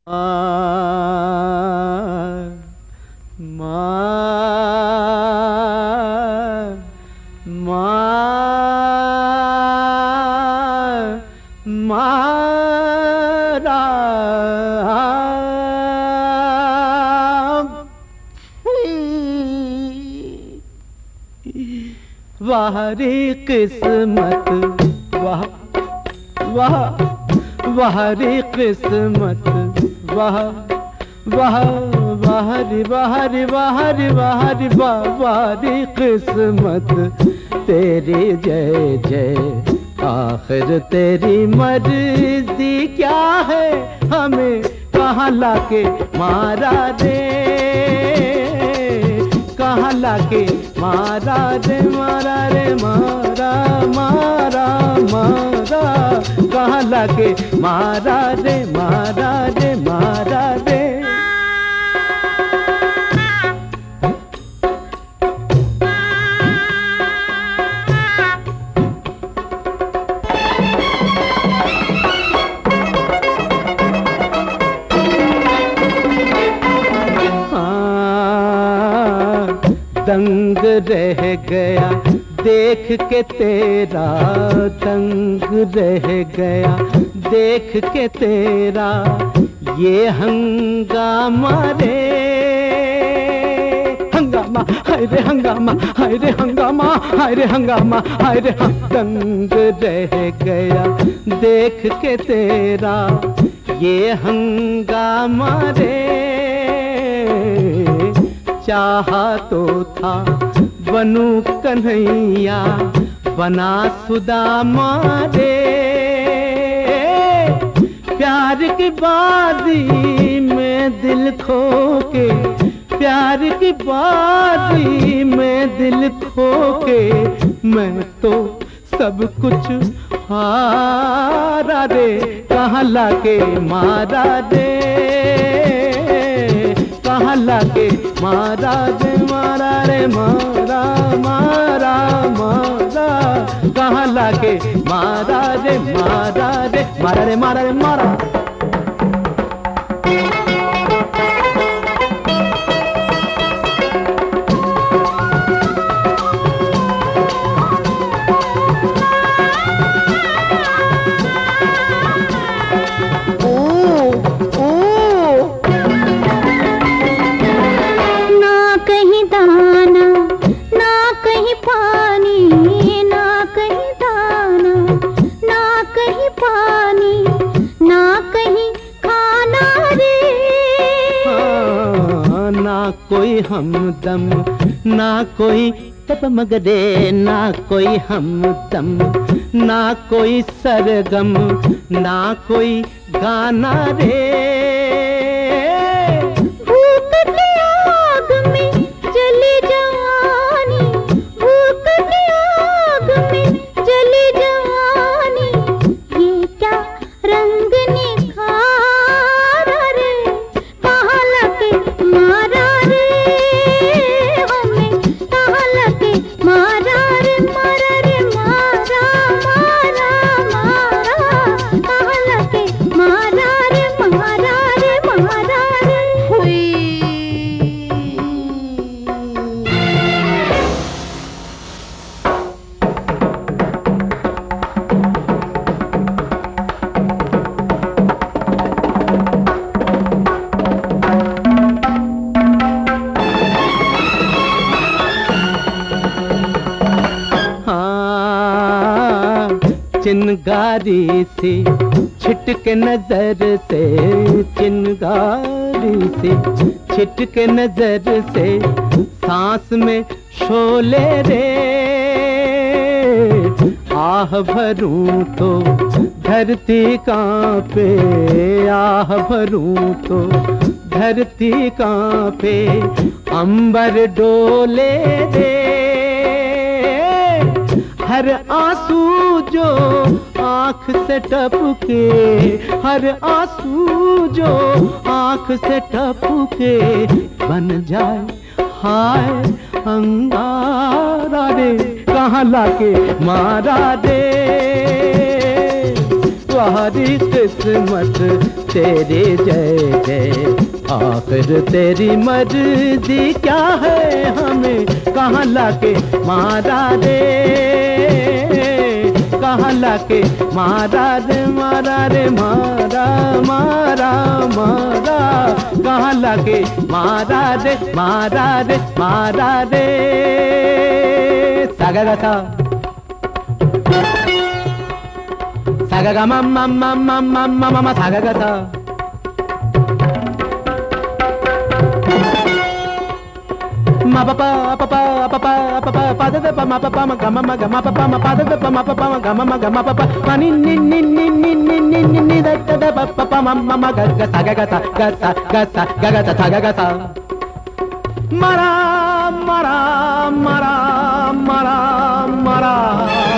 वाह रे किस्मत, वाह वाह वाह रे किस्मत, वाह वाह वाह रे वाह रे वाह रे वाह रे वाह रे किस्मत तेरी जय जय। आखिर तेरी मर्जी क्या है, हमें कहाँ लाके मारा रे, कहाँ लाके मारा रे, मारा रे मारा मारा मारा, कहाँ लाके मारा रे मारा रे मारा रे। दंग रह गया देख के तेरा, दंग रह गया देख के तेरा ये हंगामा रे, हंगामा हाय रे हंगामा, हाय रे हंगामा, हाय रे हंगामा, हाय रे दंग रह गया देख के तेरा ये हंगामा रे। चाहा तो था बनूं कन्हैया, बना सुदामा रे, प्यार की बाजी में दिल खो के, प्यार की बाजी में दिल खो के मैं तो सब कुछ हारा रे, कहाँ लाके मारा रे, कहाँ लाके मारा रे, मारा रे मारा मारा मारा, कहाँ लाके मारा रे मारा रे मारा रे मारा रे मारा। कोई हमदम ना कोई टपमगरे, ना कोई हमदम ना कोई सरगम, ना कोई गाना रे। भूख की आग में जली जवानी, भूख की आग में जली जवानी, ये क्या रंग निखारा रे, कहाँ लगे मारा रे, हमें कहाँ लगे मारा रे, मारा रे मारा मारा मारा, कहाँ लगे मारा रे मारा रे मारा रे। हुई चिनगारी से छिटके नजर से, चिनगारी से छिटके नजर से सांस में शोले रे, आह भरूं तो धरती कांपे, आह भरूं तो धरती कांपे, अंबर डोले रे, हर आंसू जो आँख से टपके, हर आंसू जो आँख से टपके बन जाए हाय अंगारा रे, कहाँ लाके मारा रे, द्वारी किस्मत तेरी जय जय। आखिर तेरी मर्जी क्या है, हमें कहाँ लाके मारा रे, कहाँ लाके मारा रे, मारा रे, मारा मारा मारा, कहाँ लाके मारा रे, मारा रे, मारा रे। सागा सागा मम्मा मम्मा मम्मा मम्मा सागा गा ma pa pa pa pa pa pa pa pa pa da pa ma pa pa ma ga ma ga ma pa pa ma pa da pa ma pa pa ma ga ma pa pa ni ni ni ni ni ni ni ni ni da da pa pa pa ma ma ga ga sa ga ga sa ga sa ga sa ga ga sa ga ga sa mara mara mara mara mara